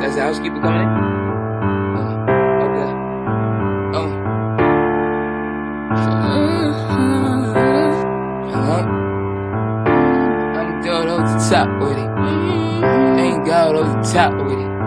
That's the housekeeper coming in? Okay. I'm good over the top with it. Ain't God over the top with it.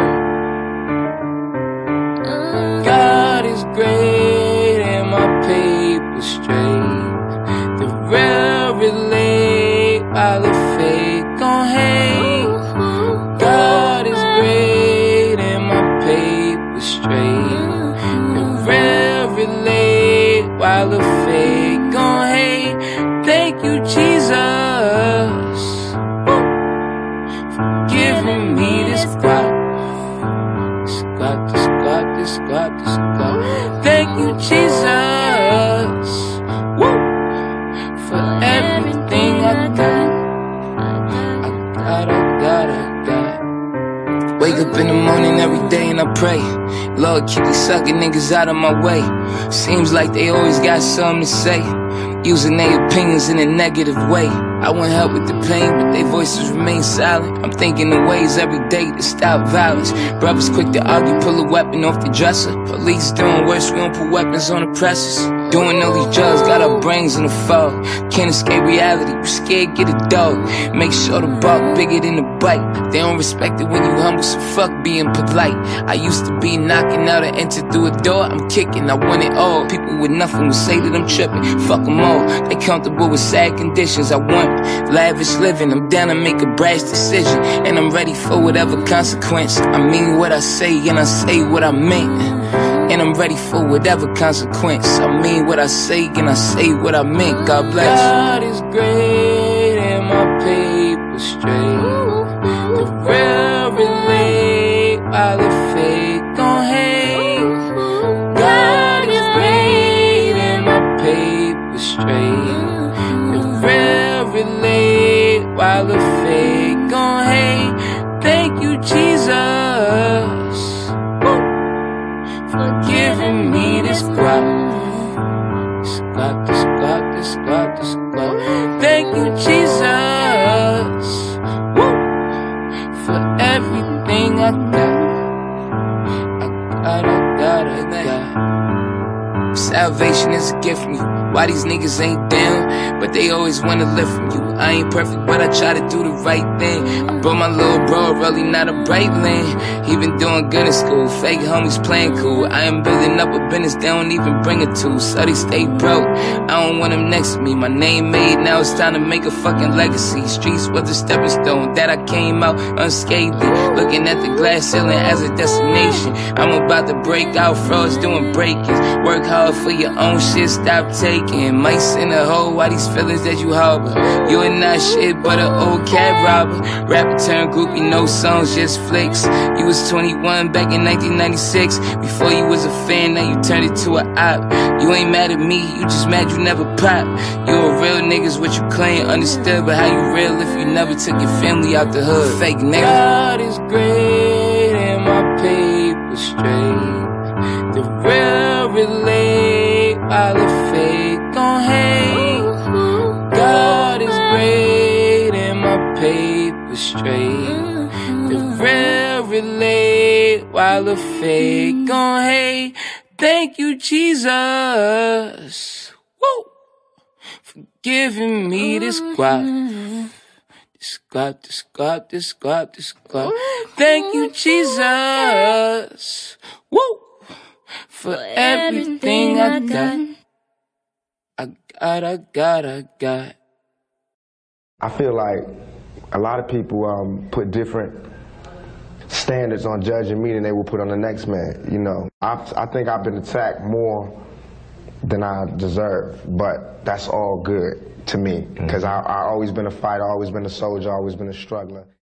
God is great and my paper straight. The real relate while the fake gon' hate. God is great and my paper straight. The real relate while the fake gon' hate. Thank you, Jesus, for giving me this God. Thank you, Jesus, woo, for everything I got. Wake up in the morning every day and I pray, Lord, keep these sucking niggas out of my way. Seems like they always got something to say, using their opinions in a negative way. I want help with the pain, but their voices remain silent. I'm thinking of ways every day to stop violence. Brothers quick to argue, pull a weapon off the dresser. Police doing worse, we don't put weapons on the presses. Doing all these drugs, got our brains in the fog. Can't escape reality, you scared, get a dog. Make sure the bark bigger than the bite. They don't respect it when you humble, so fuck being polite. I used to be knocking out and enter through a door. I'm kicking, I want it all. People with nothing will say that I'm tripping. Fuck them all, they comfortable with sad conditions. I want lavish living, I'm down to make a brash decision, and I'm ready for whatever consequence. I mean what I say and I say what I meant, and I'm ready for whatever consequence. I mean what I say and I say what I meant. God bless. God is great and my paper straight. The real relate while the fake gon' hate. God is great and my paper straight. The real relate while the fake gon' hate. Thank you, Jesus, for giving me this guap. This guap. Thank you, Jesus, for everything I got. Salvation is a gift from you. Why these niggas ain't down, but they always wanna live from you. I ain't perfect, but I try to do the right thing. I brought my little bro, really not a bright lane. He been doing good in school, fake homies playing cool. I am building up a business, they don't even bring it to. So they stay broke, I don't want them next to me. My name made, now it's time to make a fucking legacy. Streets was a stepping stone, that I came out unscathed. Looking at the glass ceiling as a destination. I'm about to break out, frauds doing break-ins. Work hard for your own shit, stop taking mice in a hole, why these feelings that you harbor? You ain't not shit but an old cab robber. Rapper turned groupie, no songs, just flicks. You was 21 back in 1996. Before you was a fan, now you turned it to a op. You ain't mad at me, you just mad you never pop. You a real nigga's what you claim, understood, but how you real if you never took your family out the hood? Fake nigga. God is great and my paper straight. The real relate while the fake gon' hate. God is great and my paper straight. The real relate while the fake gon' hate. Thank you, Jesus, woo, for giving me this guap. This guap. Thank you, Jesus, woo, for everything I got. I got. I feel like a lot of people put different standards on judging me than they will put on the next man, you know. I think I've been attacked more than I deserve, but that's all good to me, because I've always been a fighter, always been a soldier, always been a struggler.